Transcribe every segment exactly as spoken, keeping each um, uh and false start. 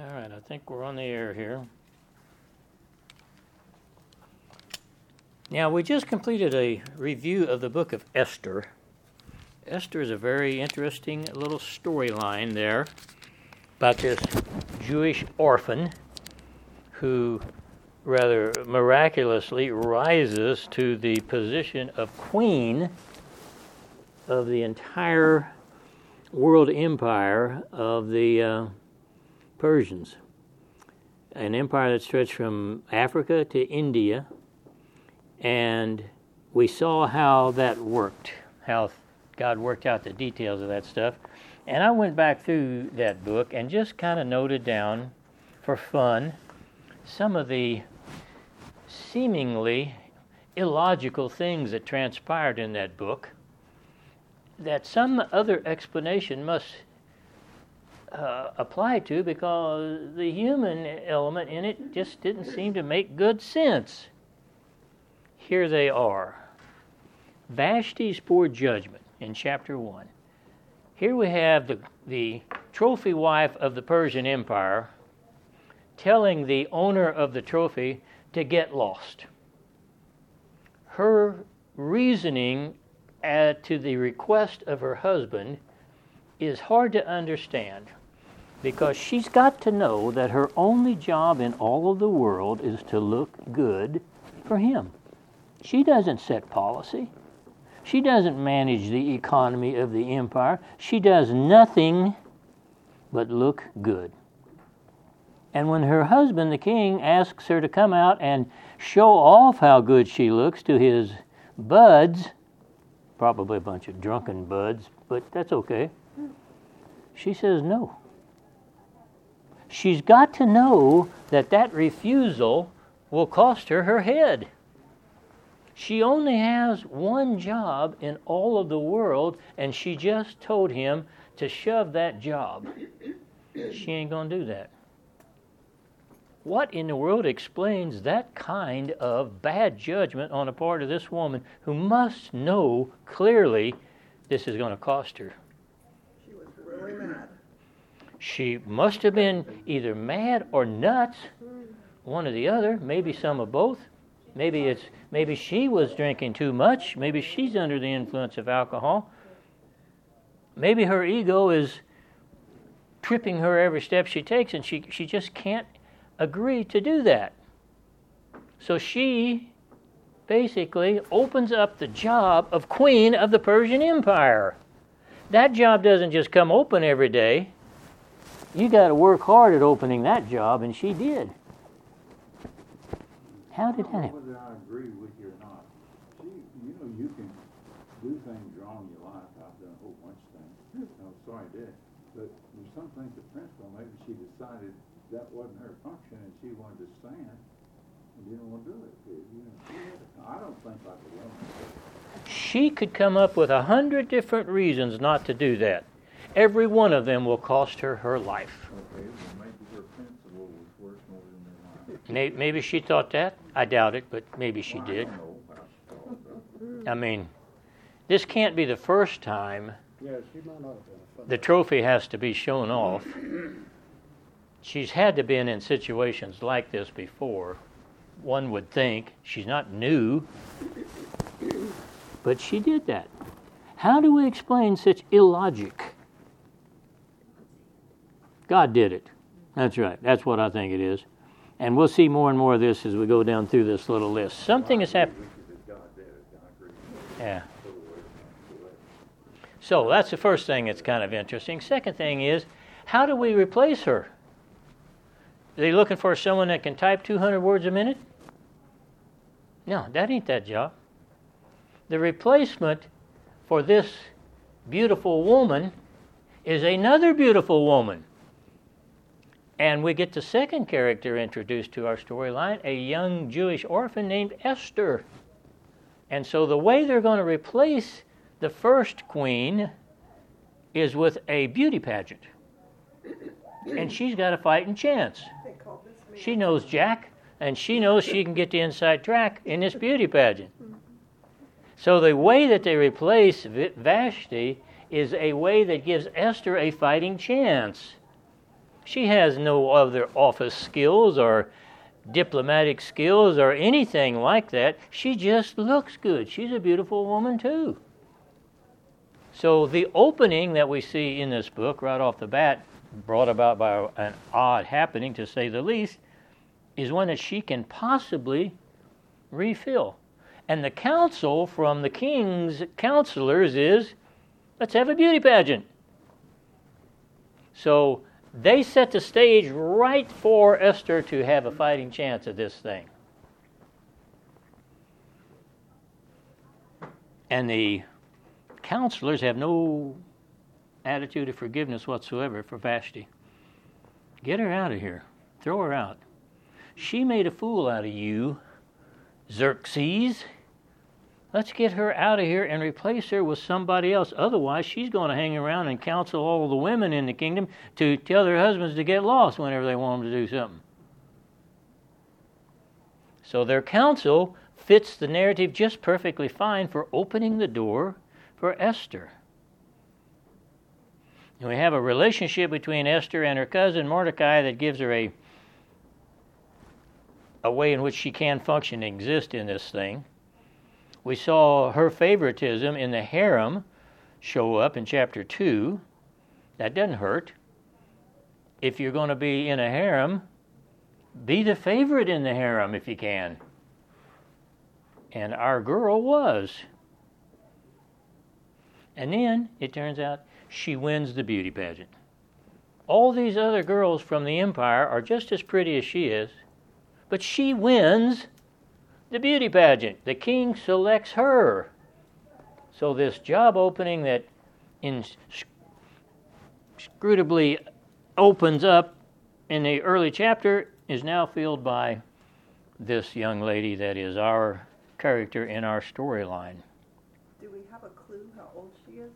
All right, I think we're on the air here. Now, we just completed a review of the book of Esther. Esther is a very interesting little storyline there about this Jewish orphan who rather miraculously rises to the position of queen of the entire world empire of the uh, Persians, an empire that stretched from Africa to India, and we saw how that worked, how God worked out the details of that stuff. And I went back through that book and just kind of noted down for fun some of the seemingly illogical things that transpired in that book that some other explanation must Uh, apply to, because the human element in it just didn't seem to make good sense. Here they are. Vashti's poor judgment in chapter one. Here we have the, the trophy wife of the Persian Empire telling the owner of the trophy to get lost. Her reasoning uh, to the request of her husband is hard to understand, because she's got to know that her only job in all of the world is to look good for him. She doesn't set policy. She doesn't manage the economy of the empire. She does nothing but look good. And when her husband, the king, asks her to come out and show off how good she looks to his buds, probably a bunch of drunken buds, but that's okay, she says no. She's got to know that that refusal will cost her her head. She only has one job in all of the world, and she just told him to shove that job. She ain't going to do that. What in the world explains that kind of bad judgment on the part of this woman who must know clearly this is going to cost her? She was really mad. She must have been either mad or nuts, one or the other, maybe some of both. Maybe it's maybe she was drinking too much. Maybe she's under the influence of alcohol. Maybe her ego is tripping her every step she takes, and she, she just can't agree to do that. So she basically opens up the job of queen of the Persian Empire. That job doesn't just come open every day. You got to work hard at opening that job, and she did. How did that happen? Whether I agree with you or not, she, you know, you can do things wrong in your life. I've done a whole bunch of things. I'm sorry I did. But there's some things, the principle, maybe she decided that wasn't her function, and she wanted to stand, and didn't want to do it. You know, I don't think like a woman. She could come up with a hundred different reasons not to do that. Every one of them will cost her her life. Okay, well, maybe her principle was worse more than their life. Maybe she thought that. I doubt it, but maybe she Well, did. I don't know about that. I mean, this can't be the first time Yeah, she might not have been a fun. the trophy has to be shown off. She's had to been in situations like this before. One would think. She's not new. But she did that. How do we explain such illogic? God did it. That's right. That's what I think it is. And we'll see more and more of this as we go down through this little list. Something has happened. Yeah. So that's the first thing that's kind of interesting. Second thing is, how do we replace her? Are they looking for someone that can type two hundred words a minute? No, that ain't that job. The replacement for this beautiful woman is another beautiful woman. And we get the second character introduced to our storyline, a young Jewish orphan named Esther. And so the way they're going to replace the first queen is with a beauty pageant. And she's got a fighting chance. They called this man. She knows Jack, and she knows she can get the inside track in this beauty pageant. So the way that they replace Vashti is a way that gives Esther a fighting chance. She has no other office skills or diplomatic skills or anything like that. She just looks good. She's a beautiful woman too. So the opening that we see in this book right off the bat, brought about by an odd happening to say the least, is one that she can possibly refill. And the counsel from the king's counselors is, let's have a beauty pageant. So they set the stage right for Esther to have a fighting chance at this thing. And the counselors have no attitude of forgiveness whatsoever for Vashti. Get her out of here. Throw her out. She made a fool out of you, Xerxes. Let's get her out of here and replace her with somebody else. Otherwise, she's going to hang around and counsel all the women in the kingdom to tell their husbands to get lost whenever they want them to do something. So their counsel fits the narrative just perfectly fine for opening the door for Esther. And we have a relationship between Esther and her cousin Mordecai that gives her a, a way in which she can function and exist in this thing. We saw her favoritism in the harem show up in chapter two. That doesn't hurt. If you're going to be in a harem, be the favorite in the harem if you can. And our girl was. And then it turns out she wins the beauty pageant. All these other girls from the empire are just as pretty as she is, but she wins the beauty pageant. The king selects her. So this job opening that inscrutably opens up in the early chapter is now filled by this young lady that is our character in our storyline. Do we have a clue how old she is?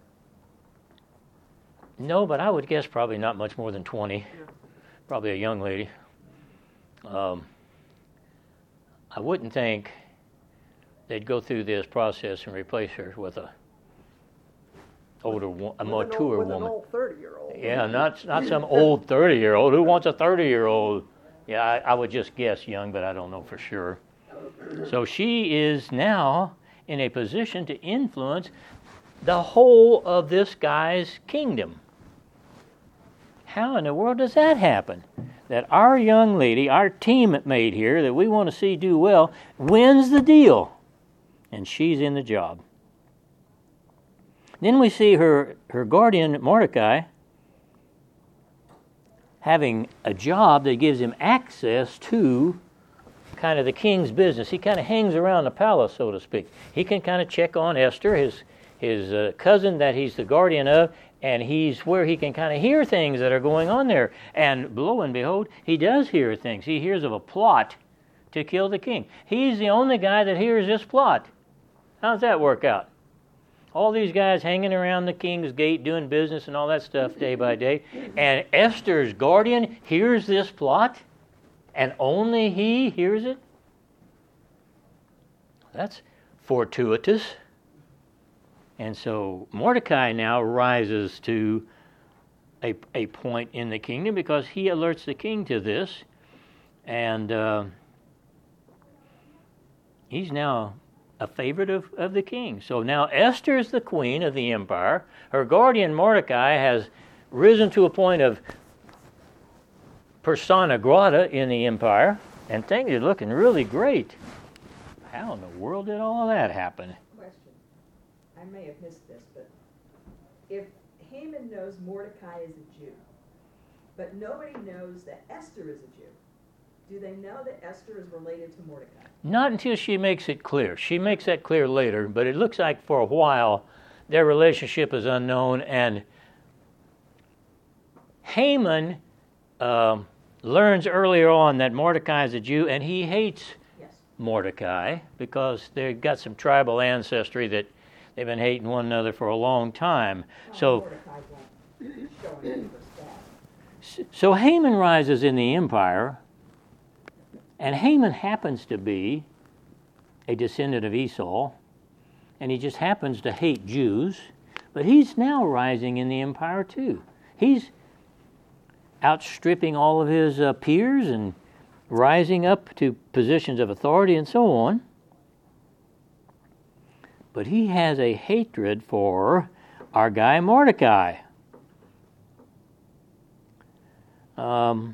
No, but I would guess probably not much more than twenty. Yeah. Probably a young lady. Um, I wouldn't think they'd go through this process and replace her with a older, wo- a With an mature old, with woman. an old thirty-year-old. Yeah, not not some old thirty-year-old. Who wants a thirty-year-old? Yeah, I, I would just guess young, but I don't know for sure. So she is now in a position to influence the whole of this guy's kingdom. How in the world does that happen? That our young lady, our teammate here that we want to see do well, wins the deal, and she's in the job. Then we see her, her guardian, Mordecai, having a job that gives him access to kind of the king's business. He kind of hangs around the palace, so to speak. He can kind of check on Esther, his, his uh, cousin that he's the guardian of, and he's where he can kind of hear things that are going on there. And lo and behold, he does hear things. He hears of a plot to kill the king. He's the only guy that hears this plot. How does that work out? All these guys hanging around the king's gate doing business and all that stuff day by day. And Esther's guardian hears this plot, and only he hears it? That's fortuitous. And so Mordecai now rises to a, a point in the kingdom because he alerts the king to this. And uh, he's now a favorite of, of the king. So now Esther is the queen of the empire. Her guardian Mordecai has risen to a point of persona grata in the empire, and things are looking really great. How in the world did all of that happen? Question. I may have missed this, but if Haman knows Mordecai is a Jew, but nobody knows that Esther is a Jew, do they know that Esther is related to Mordecai? Not until she makes it clear. She makes that clear later, but it looks like for a while their relationship is unknown, and Haman um, learns earlier on that Mordecai is a Jew, and he hates Yes. Mordecai because they've got some tribal ancestry that they've been hating one another for a long time. Well, So, Mordecai won't show any respect. so Haman rises in the empire, and Haman happens to be a descendant of Esau, and he just happens to hate Jews, but he's now rising in the empire too. He's outstripping all of his uh, peers and rising up to positions of authority and so on. But he has a hatred for our guy Mordecai. Um,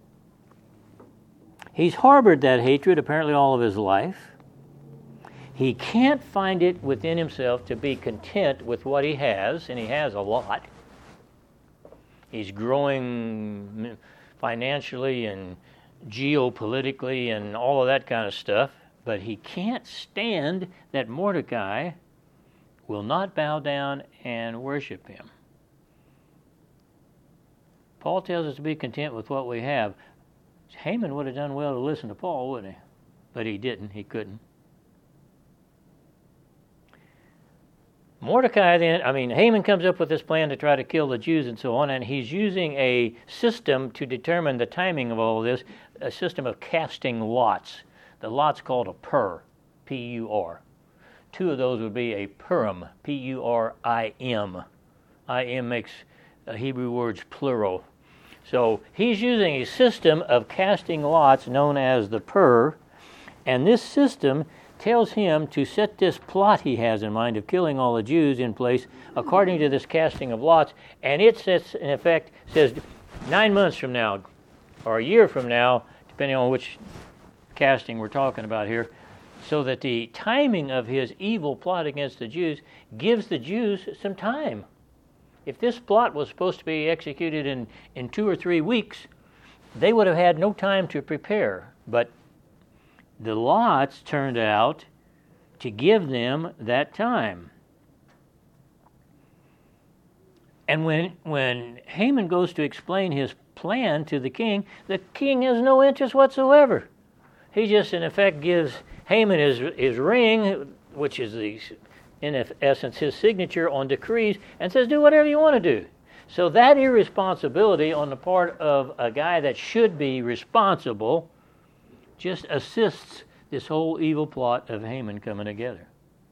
he's harbored that hatred apparently all of his life. He can't find it within himself to be content with what he has, and he has a lot. He's growing financially and geopolitically and all of that kind of stuff, but he can't stand that Mordecai will not bow down and worship him. Paul tells us to be content with what we have. Haman would have done well to listen to Paul, wouldn't he? But he didn't. He couldn't. Mordecai then, I mean, Haman comes up with this plan to try to kill the Jews and so on, and he's using a system to determine the timing of all of this, a system of casting lots. The lot's called a pur, P U R. Two of those would be a Purim, P U R I M. I M makes uh, Hebrew words plural. So he's using a system of casting lots known as the pur, and this system tells him to set this plot he has in mind of killing all the Jews in place according to this casting of lots, and it sets, in effect, says nine months from now, or a year from now, depending on which casting we're talking about here, so that the timing of his evil plot against the Jews gives the Jews some time. If this plot was supposed to be executed in, in two or three weeks, they would have had no time to prepare, but the lots turned out to give them that time. And when when Haman goes to explain his plan to the king, the king has no interest whatsoever. He just, in effect, gives Haman his, his ring, which is, the, in essence, his signature on decrees, and says, do whatever you want to do. So that irresponsibility on the part of a guy that should be responsible just assists this whole evil plot of Haman coming together.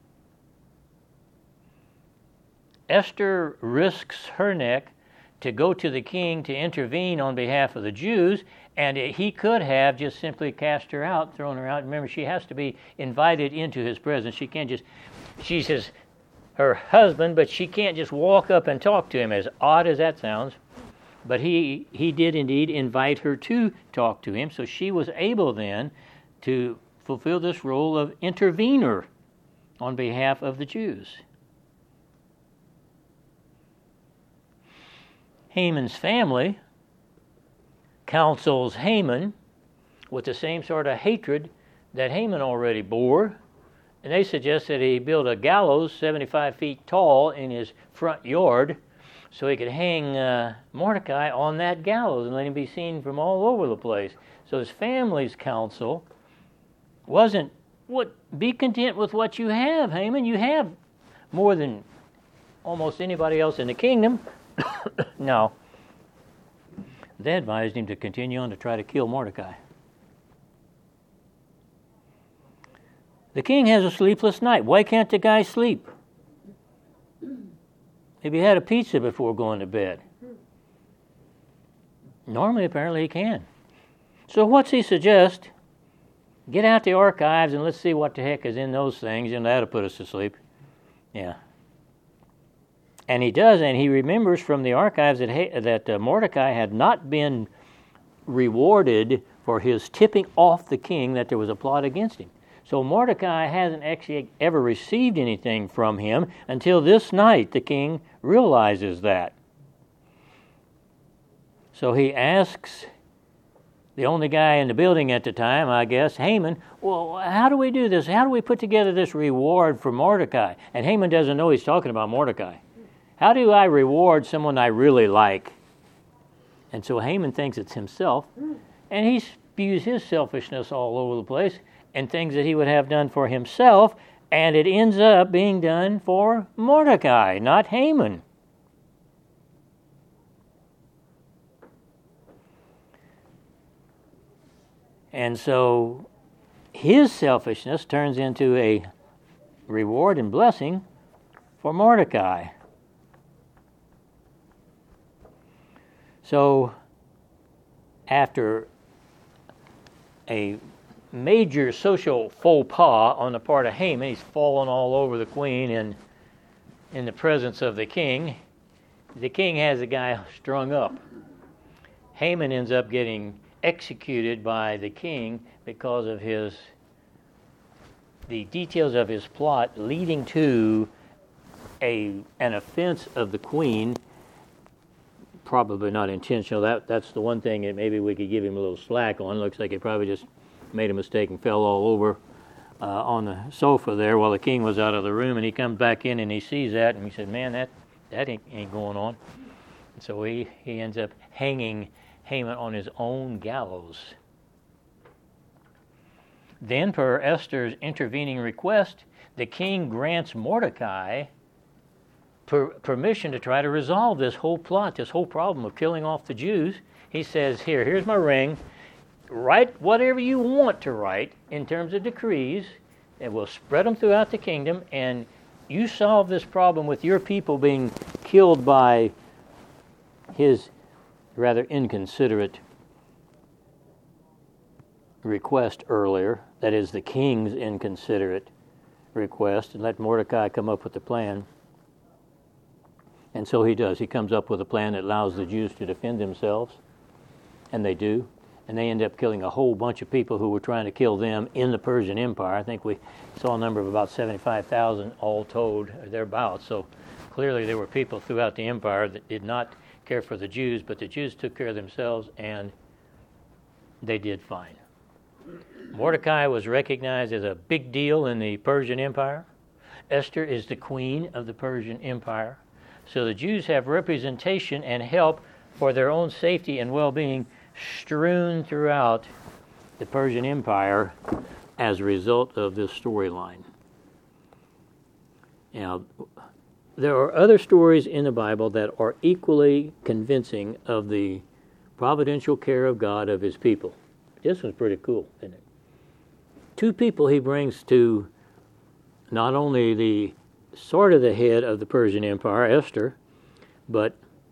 Esther risks her neck to go to the king to intervene on behalf of the Jews, and he could have just simply cast her out, thrown her out. Remember, she has to be invited into his presence. She can't just, she's his, her husband, but she can't just walk up and talk to him, as odd as that sounds. But he, he did indeed invite her to talk to him, so she was able then to fulfill this role of intervener on behalf of the Jews. Haman's family counsels Haman with the same sort of hatred that Haman already bore, and they suggest that he build a gallows seventy-five feet tall in his front yard so he could hang uh, Mordecai on that gallows and let him be seen from all over the place. So his family's counsel wasn't, what, be content with what you have, Haman. You have more than almost anybody else in the kingdom. No. They advised him to continue on to try to kill Mordecai. The king has a sleepless night. Why can't the guy sleep? Maybe he had a pizza before going to bed. Normally, apparently, he can. So what's he suggest? Get out the archives and let's see what the heck is in those things, and that'll put us to sleep. Yeah. And he does, and he remembers from the archives that, that uh, Mordecai had not been rewarded for his tipping off the king that there was a plot against him. So Mordecai hasn't actually ever received anything from him until this night. The king realizes that. So he asks the only guy in the building at the time, I guess, Haman, well, how do we do this? How do we put together this reward for Mordecai? And Haman doesn't know he's talking about Mordecai. How do I reward someone I really like? And so Haman thinks it's himself, and he spews his selfishness all over the place and things that he would have done for himself, and it ends up being done for Mordecai, not Haman. And so his selfishness turns into a reward and blessing for Mordecai. So after a major social faux pas on the part of Haman. He's fallen all over the queen in, in the presence of the king. The king has the guy strung up. Haman ends up getting executed by the king because of his the details of his plot leading to a an offense of the queen, probably not intentional. That that's the one thing that maybe we could give him a little slack on. Looks like he probably just made a mistake and fell all over uh, on the sofa there while the king was out of the room, and he comes back in and he sees that and he said, man, that that ain't, ain't going on. And so he, he ends up hanging Haman on his own gallows. Then, per Esther's intervening request, the king grants Mordecai per- permission to try to resolve this whole plot, this whole problem of killing off the Jews. He says, here, here's my ring. Write whatever you want to write in terms of decrees, and we'll spread them throughout the kingdom, and you solve this problem with your people being killed by his rather inconsiderate request earlier, that is the king's inconsiderate request, and let Mordecai come up with the plan. And so he does. He comes up with a plan that allows the Jews to defend themselves, and they do. And they end up killing a whole bunch of people who were trying to kill them in the Persian Empire. I think we saw a number of about seventy-five thousand all told, or thereabouts. So clearly there were people throughout the empire that did not care for the Jews, but the Jews took care of themselves, and they did fine. Mordecai was recognized as a big deal in the Persian Empire. Esther is the queen of the Persian Empire. So the Jews have representation and help for their own safety and well-being strewn throughout the Persian Empire as a result of this storyline. Now, there are other stories in the Bible that are equally convincing of the providential care of God of his people. This one's pretty cool, isn't it? Two people he brings to not only the sort of the head of the Persian Empire, Esther, but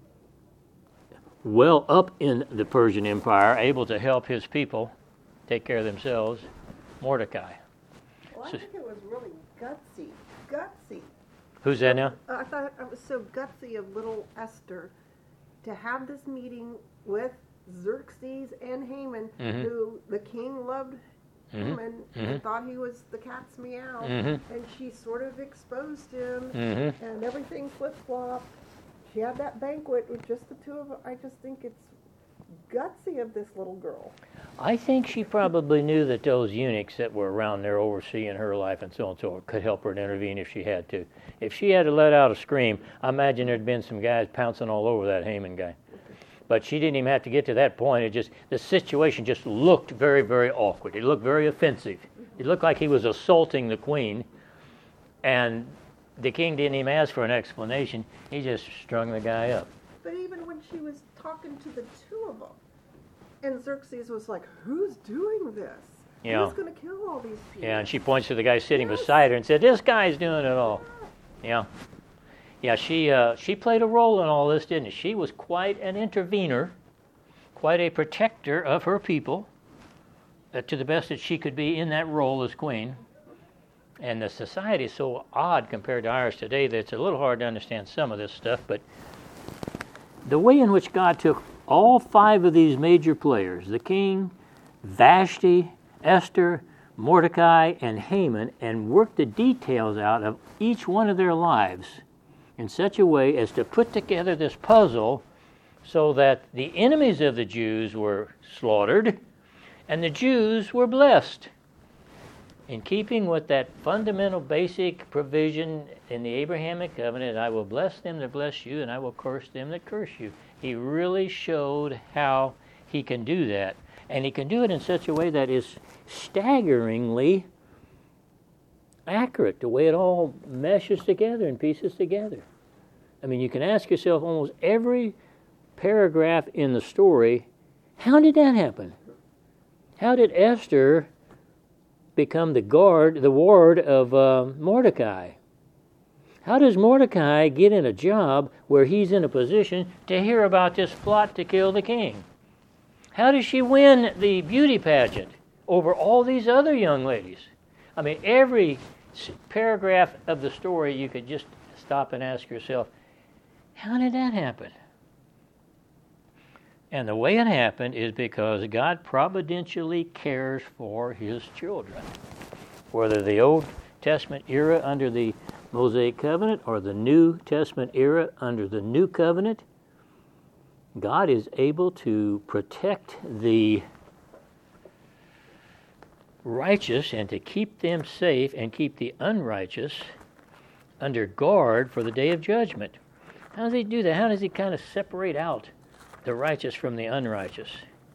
well up in the Persian Empire, able to help his people take care of themselves, Mordecai. Well, I So- think it was really gutsy, gutsy. Who's that now? Uh, I thought it was so gutsy of little Esther to have this meeting with Xerxes and Haman, Mhm. who the king loved Mhm. Haman Mhm. and thought he was the cat's meow, Mhm. and she sort of exposed him, Mm-hmm. and everything flip-flopped. She had that banquet with just the two of them. I just think it's gutsy of this little girl. I think she probably knew that those eunuchs that were around there overseeing her life and so on and so on could help her to intervene if she had to. If she had to let out a scream, I imagine there'd been some guys pouncing all over that Haman guy. But she didn't even have to get to that point. It just the situation just looked very, very awkward. It looked very offensive. It looked like he was assaulting the queen, and the king didn't even ask for an explanation. He just strung the guy up. But even when she was talking to the two of them, and Xerxes was like, "Who's doing this? Yeah. Who's going to kill all these people?" Yeah, and she points to the guy sitting Yes. beside her and said, "This guy's doing it all." Yeah, yeah. She uh, she played a role in all this, didn't she? She was quite an intervener, quite a protector of her people, uh, to the best that she could be in that role as queen. And the society is so odd compared to ours today that it's a little hard to understand some of this stuff. But the way in which God took all five of these major players, the king, Vashti, Esther, Mordecai, and Haman, and worked the details out of each one of their lives in such a way as to put together this puzzle so that the enemies of the Jews were slaughtered and the Jews were blessed. In keeping with that fundamental basic provision in the Abrahamic covenant, I will bless them that bless you and I will curse them that curse you. He really showed how he can do that. And he can do it in such a way that is staggeringly accurate, the way it all meshes together and pieces together. I mean, you can ask yourself almost every paragraph in the story, how did that happen? How did Esther become the guard, the ward of uh, Mordecai? How does Mordecai get in a job where he's in a position to hear about this plot to kill the king? How does she win the beauty pageant over all these other young ladies? I mean, every paragraph of the story you could just stop and ask yourself, how did that happen? And the way it happened is because God providentially cares for his children. Whether the Old Testament era under the Mosaic Covenant or the New Testament era under the New Covenant, God is able to protect the righteous and to keep them safe and keep the unrighteous under guard for the day of judgment. How does he do that? How does he kind of separate out the righteous from the unrighteous?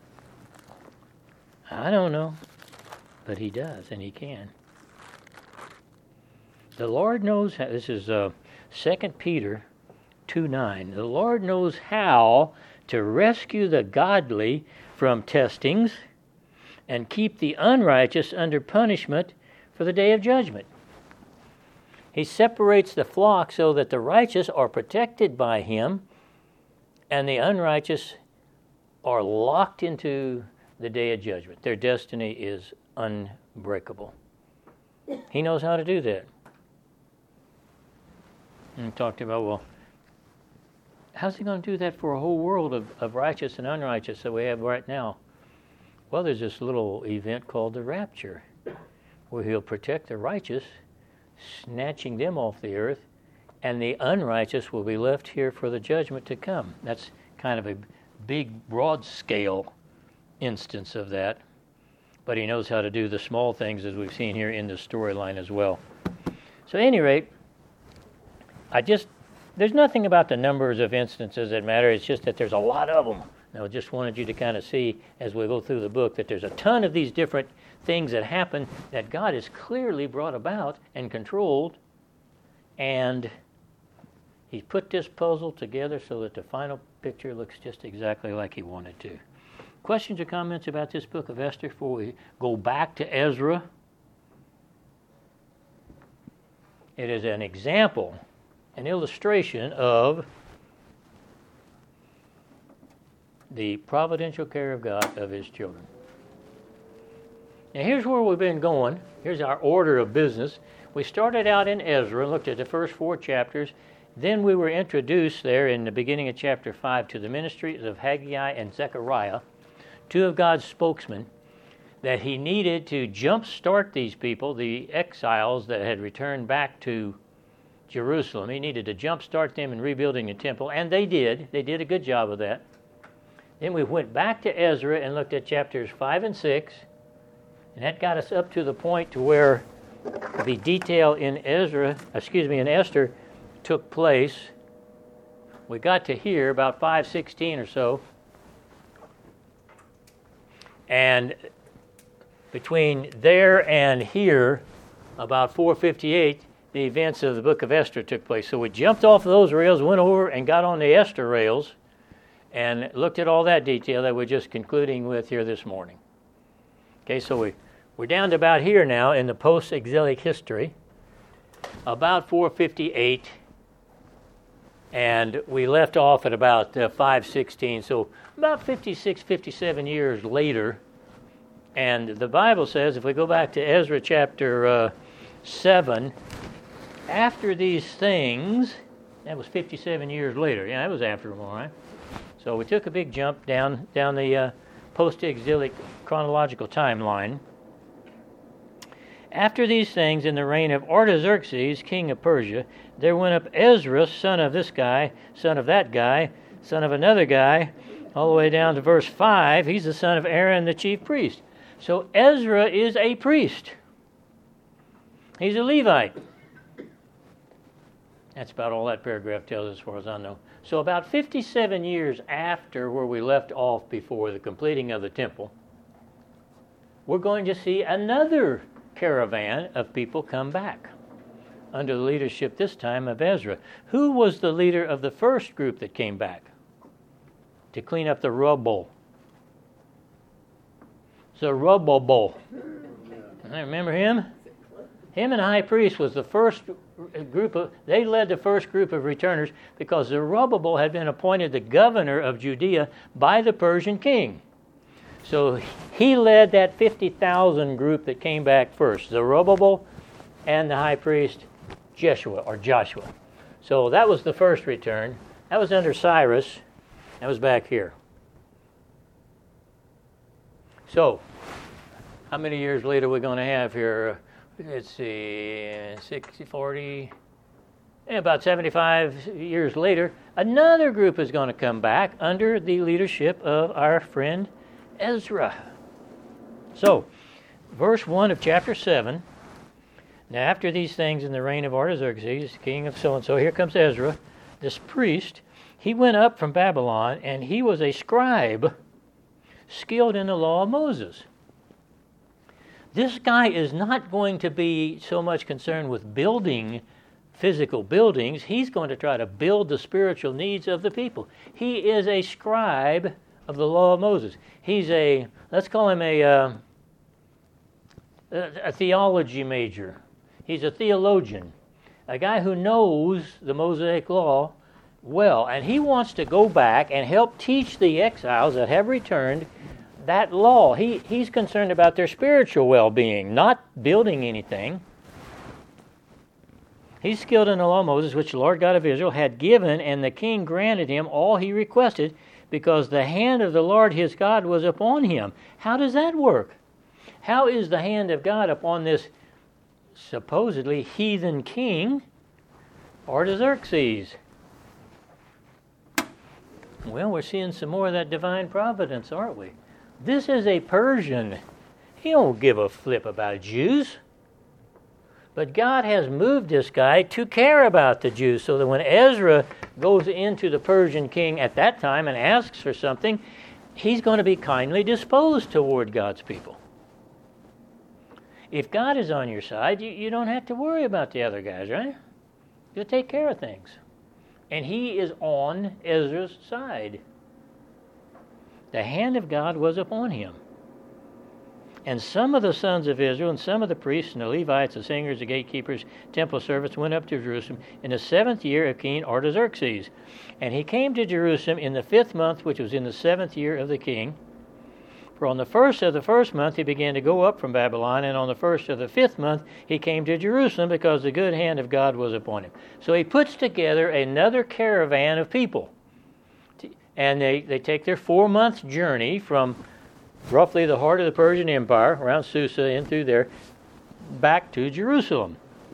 I don't know, but he does, and he can. The Lord knows how, this is uh, Second Peter two nine. The Lord knows how to rescue the godly from testings and keep the unrighteous under punishment for the day of judgment. He separates the flock so that the righteous are protected by him and the unrighteous are locked into the day of judgment. Their destiny is unbreakable. He knows how to do that. And we talked about, well, how's he going to do that for a whole world of, of righteous and unrighteous that we have right now? Well, there's this little event called the rapture, where he'll protect the righteous, snatching them off the earth, and the unrighteous will be left here for the judgment to come. That's kind of a big, broad-scale instance of that. But he knows how to do the small things, as we've seen here in the storyline as well. So at any rate, I just, there's nothing about the numbers of instances that matter. It's just that there's a lot of them. And I just wanted you to kind of see, as we go through the book, that there's a ton of these different things that happen that God has clearly brought about and controlled. And he's put this puzzle together so that the final picture looks just exactly like he wanted to. Questions or comments about this book of Esther before we go back to Ezra? It is an example, an illustration of the providential care of God of his children. Now here's where we've been going. Here's our order of business. We started out in Ezra and looked at the first four chapters. Then we were introduced there in the beginning of chapter five to the ministries of Haggai and Zechariah, two of God's spokesmen, that he needed to jumpstart these people, the exiles that had returned back to Jerusalem. He needed to jumpstart them in rebuilding the temple, and they did. They did a good job of that. Then we went back to Ezra and looked at chapters five and six, and that got us up to the point to where the detail in Ezra, excuse me, in Esther took place. We got to here about five sixteen or so, and between there and here, about four fifty-eight, the events of the book of Esther took place. So we jumped off of those rails, went over and got on the Esther rails, and looked at all that detail that we're just concluding with here this morning. Okay, so we, we're down to about here now in the post-exilic history, about four fifty-eight, and we left off at about uh, five sixteen, so about fifty-six, fifty-seven years later. And the Bible says, if we go back to Ezra chapter uh, seven, after these things, that was fifty-seven years later. Yeah, that was after them, all right. So we took a big jump down down the uh, post-exilic chronological timeline. After these things, in the reign of Artaxerxes, king of Persia, there went up Ezra, son of this guy, son of that guy, son of another guy, all the way down to verse five. He's the son of Aaron, the chief priest. So Ezra is a priest. He's a Levite. That's about all that paragraph tells us, as far as I know. So about fifty-seven years after where we left off before the completing of the temple, we're going to see another caravan of people come back under the leadership this time of Ezra. Who was the leader of the first group that came back to clean up the rubble? Zerubbabel. I remember him. Him and the high priest was the first group of, they led the first group of returners because Zerubbabel had been appointed the governor of Judea by the Persian king. So he led that fifty thousand group that came back first, Zerubbabel and the high priest Jeshua or Joshua. So that was the first return. That was under Cyrus. That was back here. So, how many years later are we going to have here? Let's see, sixty, forty, about seventy-five years later, another group is going to come back under the leadership of our friend Ezra. So, verse one of chapter seven. Now, after these things in the reign of Artaxerxes, king of so-and-so, here comes Ezra, this priest. He went up from Babylon, and he was a scribe, skilled in the law of Moses. This guy is not going to be so much concerned with building physical buildings. He's going to try to build the spiritual needs of the people. He is a scribe of the law of Moses. He's a, let's call him a, uh, a, a theology major. He's a theologian, a guy who knows the Mosaic law well, and he wants to go back and help teach the exiles that have returned that law. He, he's concerned about their spiritual well-being, not building anything. He's skilled in the law of Moses, which the Lord God of Israel had given, and the king granted him all he requested, because the hand of the Lord his God was upon him. How does that work? How is the hand of God upon this supposedly heathen king, Artaxerxes? Well, we're seeing some more of that divine providence, aren't we? This is a Persian. He don't give a flip about Jews. But God has moved this guy to care about the Jews, so that when Ezra goes into the Persian king at that time and asks for something, he's going to be kindly disposed toward God's people. If God is on your side, you, you don't have to worry about the other guys, right? You'll take care of things. And he is on Ezra's side. The hand of God was upon him. And some of the sons of Israel, and some of the priests, and the Levites, the singers, the gatekeepers, temple servants, went up to Jerusalem in the seventh year of King Artaxerxes. And he came to Jerusalem in the fifth month, which was in the seventh year of the king. For on the first of the first month he began to go up from Babylon, and on the first of the fifth month he came to Jerusalem, because the good hand of God was upon him. So he puts together another caravan of people. And they, they take their four-month journey from roughly the heart of the Persian Empire, around Susa, in through there, back to Jerusalem.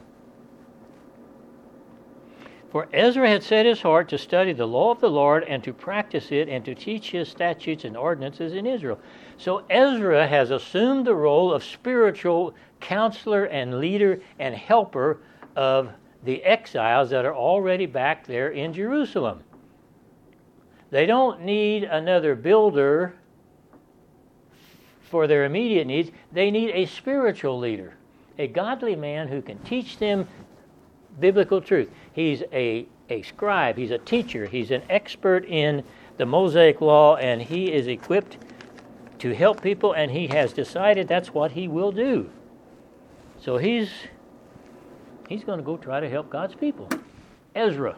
For Ezra had set his heart to study the law of the Lord, and to practice it, and to teach his statutes and ordinances in Israel. So Ezra has assumed the role of spiritual counselor and leader and helper of the exiles that are already back there in Jerusalem. They don't need another builder for their immediate needs. They need a spiritual leader, a godly man who can teach them biblical truth. He's a, a scribe, he's a teacher, he's an expert in the Mosaic law, and he is equipped to help people, and he has decided that's what he will do. So he's he's going to go try to help God's people. Ezra.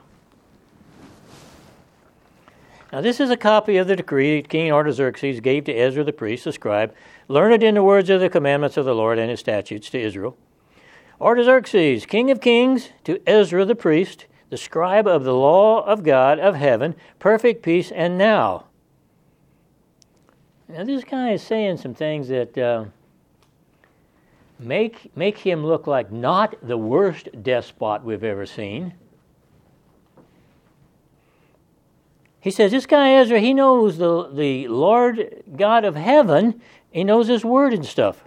Now, this is a copy of the decree King Artaxerxes gave to Ezra the priest, the scribe, learned in the words of the commandments of the Lord and his statutes to Israel. Artaxerxes, king of kings, to Ezra the priest, the scribe of the law of God of heaven, perfect peace, and now. Now, this guy is saying some things that uh, make, make him look like not the worst despot we've ever seen. He says, this guy Ezra, he knows the, the Lord God of heaven. He knows his word and stuff.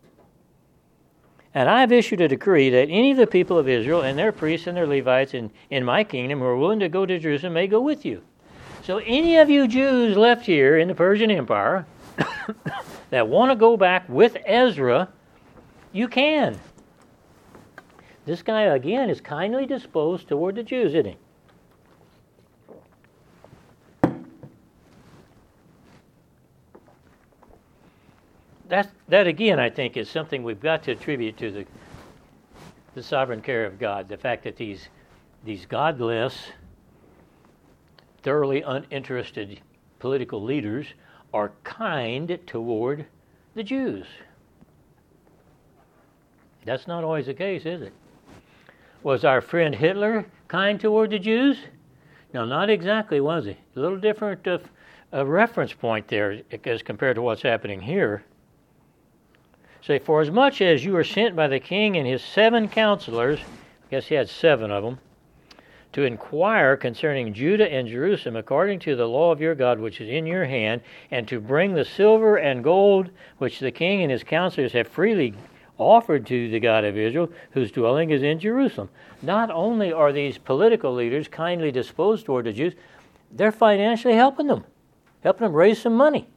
And I've issued a decree that any of the people of Israel and their priests and their Levites in, in my kingdom who are willing to go to Jerusalem may go with you. So any of you Jews left here in the Persian Empire that want to go back with Ezra, you can. This guy, again, is kindly disposed toward the Jews, isn't he? That, that again, I think, is something we've got to attribute to the the sovereign care of God. The fact that these these godless, thoroughly uninterested political leaders are kind toward the Jews. That's not always the case, is it? Was our friend Hitler kind toward the Jews? No, not exactly, was he? A little different of a reference point there as compared to what's happening here. Say, for as much as you are sent by the king and his seven counselors, I guess he had seven of them, to inquire concerning Judah and Jerusalem according to the law of your God which is in your hand, and to bring the silver and gold which the king and his counselors have freely offered to the God of Israel, whose dwelling is in Jerusalem. Not only are these political leaders kindly disposed toward the Jews, they're financially helping them, helping them raise some money.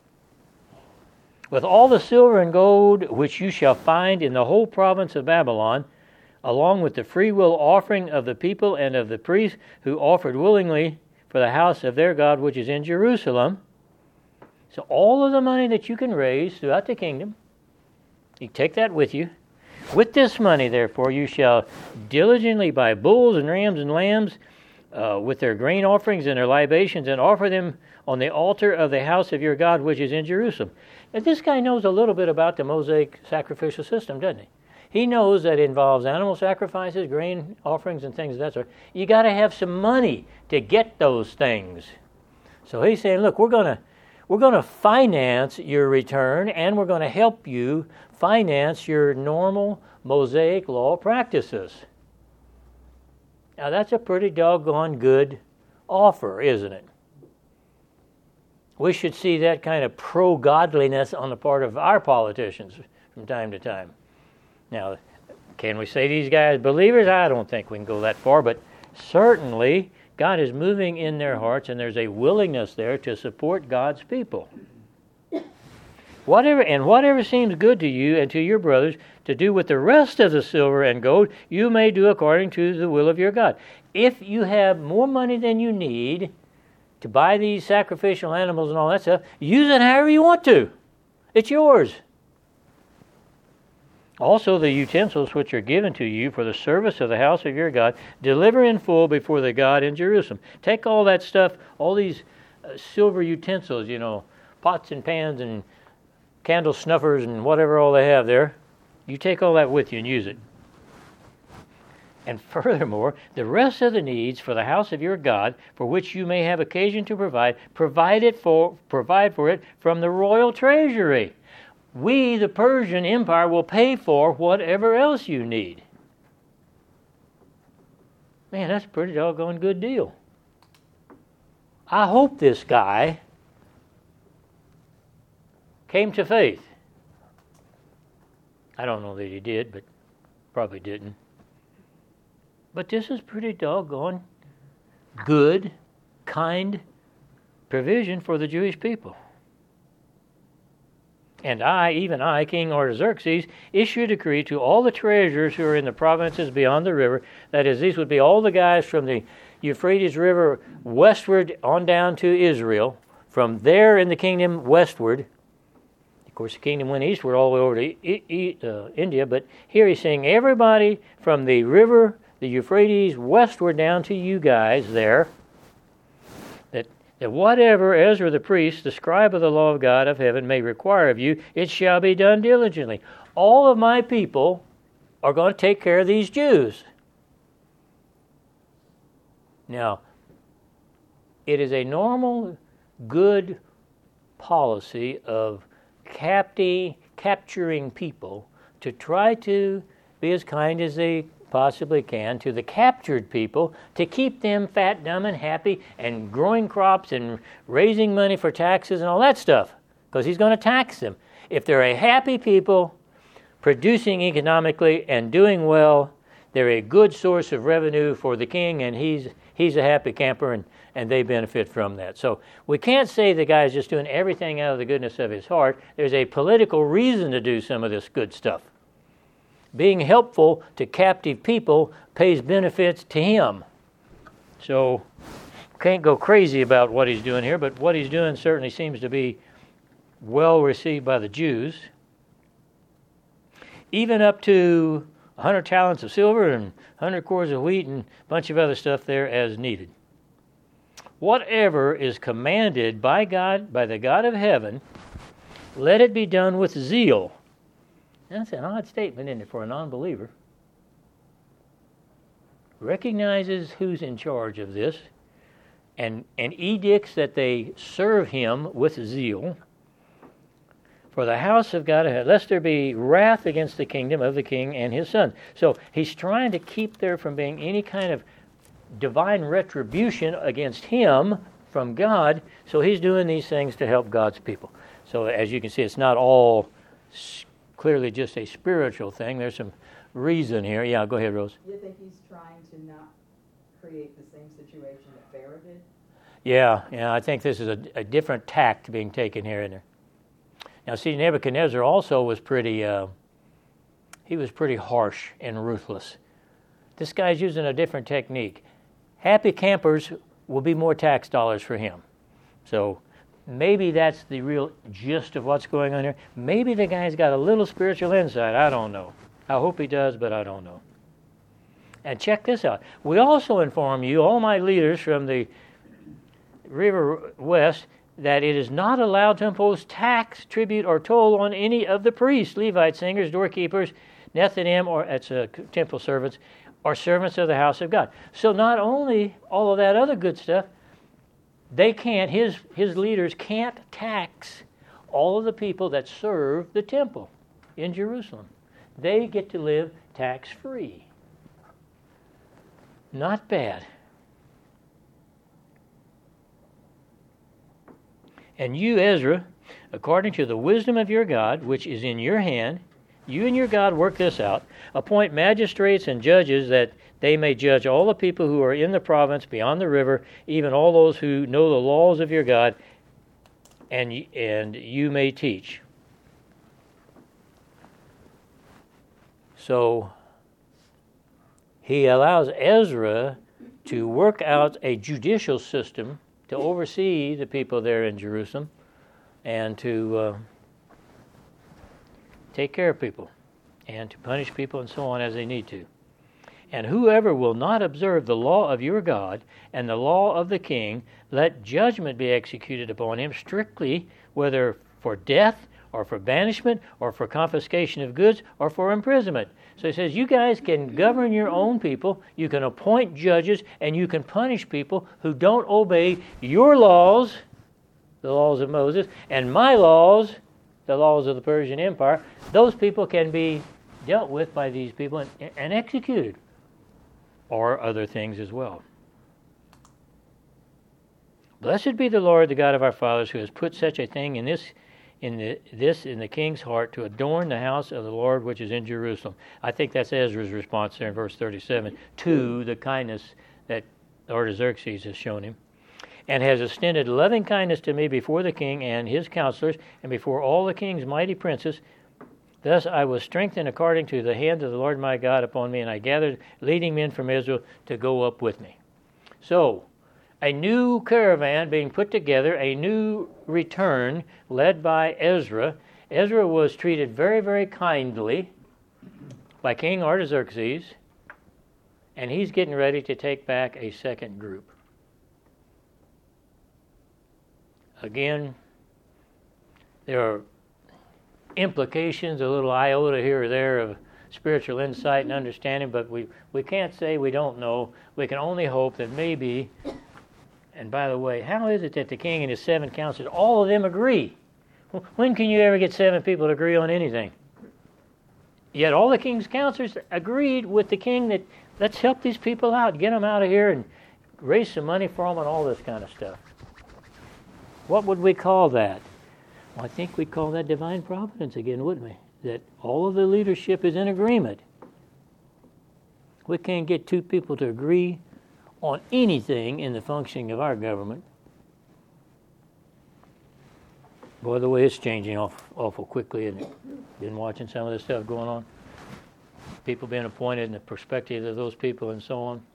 With all the silver and gold which you shall find in the whole province of Babylon, along with the free will offering of the people and of the priests who offered willingly for the house of their God which is in Jerusalem. So all of the money that you can raise throughout the kingdom, you take that with you. With this money, therefore, you shall diligently buy bulls and rams and lambs uh, with their grain offerings and their libations, and offer them on the altar of the house of your God which is in Jerusalem. And this guy knows a little bit about the Mosaic sacrificial system, doesn't he? He knows that it involves animal sacrifices, grain offerings, and things of that sort. You got to have some money to get those things. So he's saying, look, we're going to we're going to finance your return, and we're going to help you finance your normal Mosaic law practices. Now that's a pretty doggone good offer, isn't it? We should see that kind of pro-godliness on the part of our politicians from time to time. Now, can we say these guys believers? I don't think we can go that far, but certainly God is moving in their hearts, and there's a willingness there to support God's people. Whatever and whatever seems good to you and to your brothers to do with the rest of the silver and gold, you may do according to the will of your God. If you have more money than you need to buy these sacrificial animals and all that stuff, use it however you want to. It's yours. Also the utensils which are given to you for the service of the house of your God, deliver in full before the God in Jerusalem. Take all that stuff, all these uh, silver utensils, you know, pots and pans and candle snuffers and whatever all they have there. You take all that with you and use it. And furthermore, the rest of the needs for the house of your God, for which you may have occasion to provide, provide it for provide for it from the royal treasury. We, the Persian Empire, will pay for whatever else you need. Man, that's a pretty doggone good deal. I hope this guy came to faith. I don't know that he did, but probably didn't. But this is pretty doggone good, kind provision for the Jewish people. And I, even I, King Artaxerxes, issue a decree to all the treasurers who are in the provinces beyond the river. That is, these would be all the guys from the Euphrates River westward on down to Israel. From there in the kingdom westward. Of course, the kingdom went eastward all the way over to e- e- uh, India. But here he's saying everybody from the river, the Euphrates, westward down to you guys there, that whatever Ezra the priest, the scribe of the law of God of heaven, may require of you, it shall be done diligently. All of my people are going to take care of these Jews. Now, it is a normal, good policy of capti- capturing people to try to be as kind as they possibly can to the captured people, to keep them fat, dumb, and happy, and growing crops and raising money for taxes and all that stuff, because he's going to tax them. If they're a happy people, producing economically and doing well, they're a good source of revenue for the king, and he's he's a happy camper, and, and they benefit from that. So we can't say the guy's just doing everything out of the goodness of his heart. There's a political reason to do some of this good stuff. Being helpful to captive people pays benefits to him. So, can't go crazy about what he's doing here, but what he's doing certainly seems to be well received by the Jews. Even up to one hundred talents of silver and one hundred cores of wheat and a bunch of other stuff there as needed. whatever is commanded by God, by the God of heaven, let it be done with zeal. That's an odd statement, isn't it, for a non-believer? Recognizes who's in charge of this, and, and edicts that they serve him with zeal. For the house of God, lest there be wrath against the kingdom of the king and his son. So he's trying to keep there from being any kind of divine retribution against him from God. So he's doing these things to help God's people. So as you can see, it's not all clearly just a spiritual thing. There's some reason here. Yeah, go ahead, Rose. Do you think he's trying to not create the same situation that Pharaoh did? Yeah, yeah. I think this is a, a different tact being taken here, isn't there? Now, see, Nebuchadnezzar also was pretty, uh, he was pretty harsh and ruthless. This guy's using a different technique. Happy campers will be more tax dollars for him. So maybe that's the real gist of what's going on here. Maybe the guy's got a little spiritual insight. I don't know. I hope he does, but I don't know. And check this out. We also inform you, all my leaders from the River West, that it is not allowed to impose tax, tribute, or toll on any of the priests, Levites, singers, doorkeepers, Nethinim, or that's uh, temple servants, or servants of the house of God. So not only all of that other good stuff, they can't, his, his leaders can't tax all of the people that serve the temple in Jerusalem. They get to live tax-free. Not bad. And you, Ezra, according to the wisdom of your God, which is in your hand, you and your God work this out, appoint magistrates and judges that they may judge all the people who are in the province beyond the river, even all those who know the laws of your God, and, and you may teach. So he allows Ezra to work out a judicial system to oversee the people there in Jerusalem and to uh, take care of people and to punish people and so on as they need to. And whoever will not observe the law of your God and the law of the king, let judgment be executed upon him strictly, whether for death or for banishment or for confiscation of goods or for imprisonment. So he says, you guys can govern your own people, you can appoint judges, and you can punish people who don't obey your laws, the laws of Moses, and my laws, the laws of the Persian Empire. Those people can be dealt with by these people and, and executed, or other things as well. Blessed be the Lord, the God of our fathers, who has put such a thing in this in the, this in the king's heart to adorn the house of the Lord which is in Jerusalem. I think that's Ezra's response there in verse thirty-seven to the kindness that Artaxerxes has shown him, and has extended loving kindness to me before the king and his counselors and before all the king's mighty princes. Thus I was strengthened according to the hand of the Lord my God upon me, and I gathered leading men from Israel to go up with me. So, a new caravan being put together, a new return led by Ezra. Ezra was treated very, very kindly by King Artaxerxes, and he's getting ready to take back a second group. Again, there are implications, a little iota here or there of spiritual insight and understanding, but we, we can't say we don't know. We can only hope that maybe. And by the way, how is it that the king and his seven counselors, all of them agree? When can you ever get seven people to agree on anything? Yet all the king's counselors agreed with the king that let's help these people out, get them out of here and raise some money for them and all this kind of stuff. What would we call that? Well, I think we'd call that divine providence again, wouldn't we? That all of the leadership is in agreement. We can't get two people to agree on anything in the functioning of our government. Boy, the way it's changing awful, awful quickly, isn't it? Been watching some of this stuff going on. People being appointed and the perspective of those people and so on.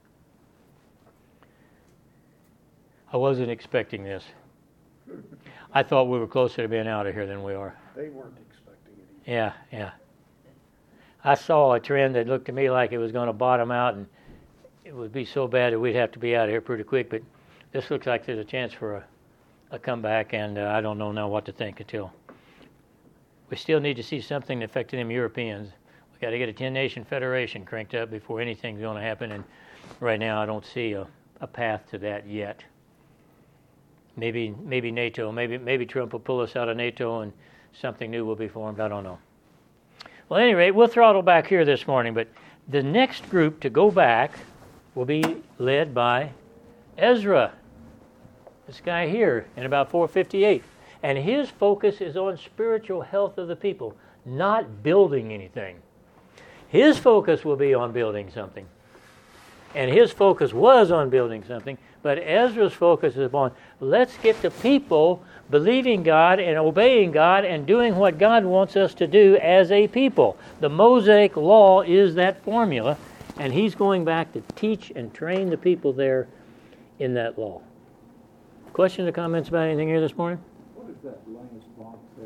I wasn't expecting this. I thought we were closer to being out of here than we are. They weren't expecting it either. Yeah, yeah. I saw a trend that looked to me like it was going to bottom out and it would be so bad that we'd have to be out of here pretty quick, but this looks like there's a chance for a, a comeback, and uh, I don't know now what to think until we still need to see something affecting them Europeans. We got to get a ten-nation federation cranked up before anything's going to happen, and right now I don't see a, a path to that yet. Maybe maybe NATO, maybe maybe Trump will pull us out of NATO and something new will be formed. I don't know. Well, at any rate, we'll throttle back here this morning, but the next group to go back will be led by Ezra, this guy here, in about four fifty-eight. And his focus is on spiritual health of the people, not building anything. His focus will be on building something. And his focus was on building something, but Ezra's focus is upon, let's get the people believing God and obeying God and doing what God wants us to do as a people. The Mosaic Law is that formula, and he's going back to teach and train the people there in that law. Questions or comments about anything here this morning? What is that last box there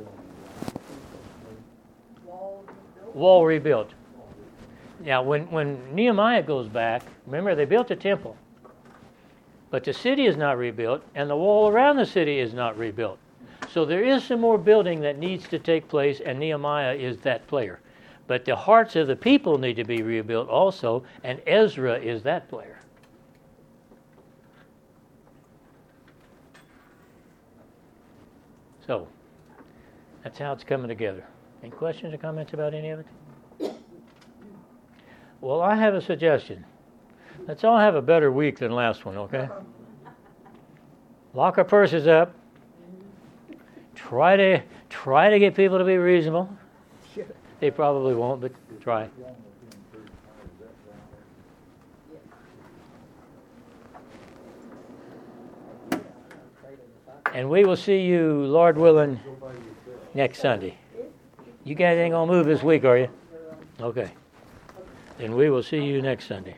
on Wall rebuilt. Wall rebuilt. Now, when, when Nehemiah goes back, remember they built a temple, but the city is not rebuilt, and the wall around the city is not rebuilt. So there is some more building that needs to take place, and Nehemiah is that player. But the hearts of the people need to be rebuilt also, and Ezra is that player. So, that's how it's coming together. Any questions or comments about any of it? Well, I have a suggestion. Let's all have a better week than last one, okay? Lock our purses up. Try to try to get people to be reasonable. They probably won't, but try. And we will see you, Lord willing, next Sunday. You guys ain't gonna move this week, are you? Okay. Then we will see you next Sunday.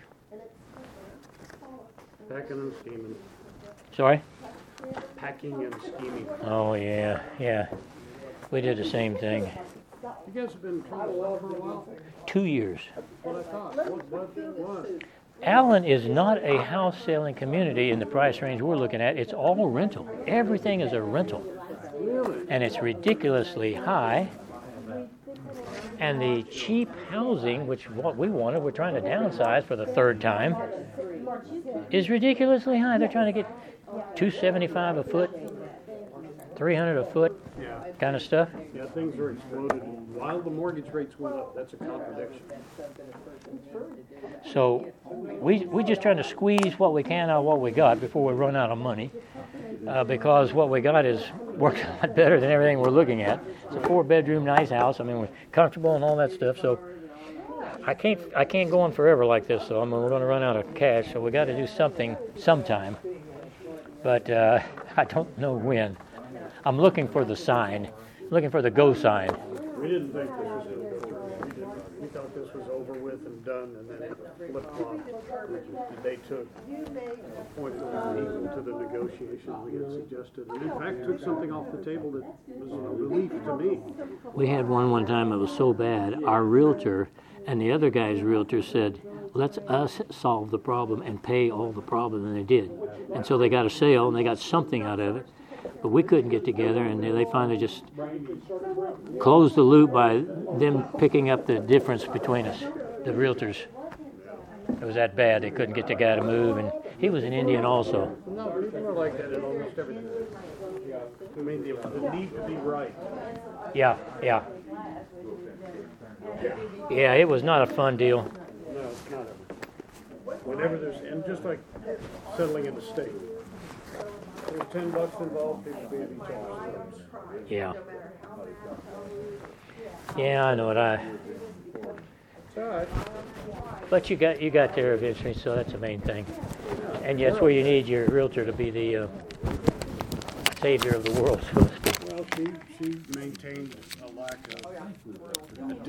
Packing and scheming. Sorry? Packing and scheming. Oh, yeah, yeah. We did the same thing. You guys have been trying to well for a while? Two years. What I thought. What, what, what? Allen is not a house selling community in the price range we're looking at. It's all rental. Everything is a rental. Really? And it's ridiculously high. And the cheap housing, which what we wanted, we're trying to downsize for the third time, is ridiculously high. They're trying to get two seventy-five a foot, three hundred a foot, Yeah. kind of stuff. Yeah, things are exploded. While the mortgage rates went up, that's a contradiction. So we we just trying to squeeze what we can out of what we got before we run out of money, uh, because what we got is works a lot better than everything we're looking at. It's a four-bedroom, nice house. I mean, we're comfortable and all that stuff. So I can't I can't go on forever like this. So I mean, we're going to run out of cash. So we got to do something sometime. But uh, I don't know when. I'm looking for the sign, looking for the go sign. We didn't think this was going to go through. We did not. We thought this was over with and done, and then it flip-flopped. They took a point equal to the negotiation we had suggested. And in fact, took something off the table that was a relief to me. We had one one time that was so bad, our realtor and the other guy's realtor said, let's us solve the problem and pay all the problem, and they did. And so they got a sale, and they got something out of it. But we couldn't get together, and they finally just closed the loop by them picking up the difference between us, the realtors. It was that bad. They couldn't get the guy to move, and he was an Indian also. No, people are like that in almost everything. I mean, the, the need to be right. Yeah, yeah. Yeah, it was not a fun deal. No, it's not. Whenever there's, and just like settling in the state. There's ten bucks involved, people pay each other's throats. Yeah. Yeah, I know it. I. It's all right. But you got you got there eventually, so that's the main thing. And that's where you need your realtor to be the uh, savior of the world, so to speak. Well, she, she maintained a lack of